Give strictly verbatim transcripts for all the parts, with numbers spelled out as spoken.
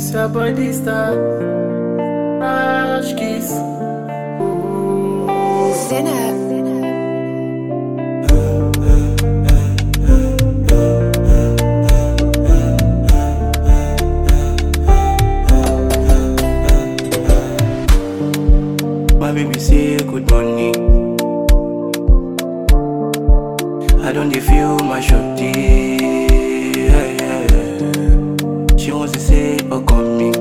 Somebody start Rush kiss. Sinner. My baby say good morning. I don't dey feel my shorty. Yeah, yeah, yeah. She wants to say, oh, come me.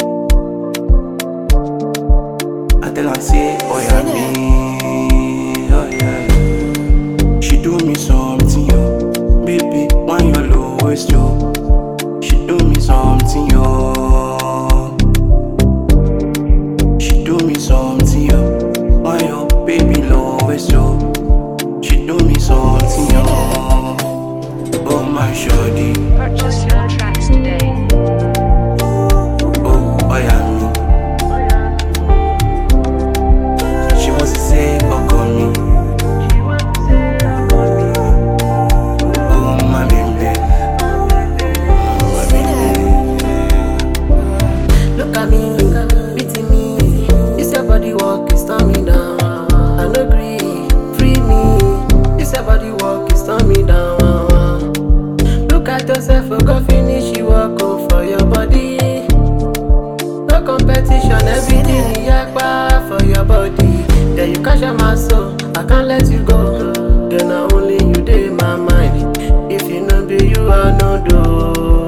I tell her, say, oh, yeah, me. Oh, yeah. She do me something, yo. Baby, when you're lowest, yo. She do me something, yo. She do me something, yo. When your baby lowest, yo. She do me something, yo. Oh, my shorty. Purchase your tracks today. Oh, oh, yeah, me. She wants to say, oh, call me. Oh, my baby. My baby. Look at me, beating me. This your body walk is turn me down. I no agree, free me. This your body walk is turn me down. Look at yourself, oh, go finish you walk oh, for your body. No competition, everything yakba for your body. Then you catch my soul, I can't let you go. Then I only you dey my mind. If you know be you, I no do.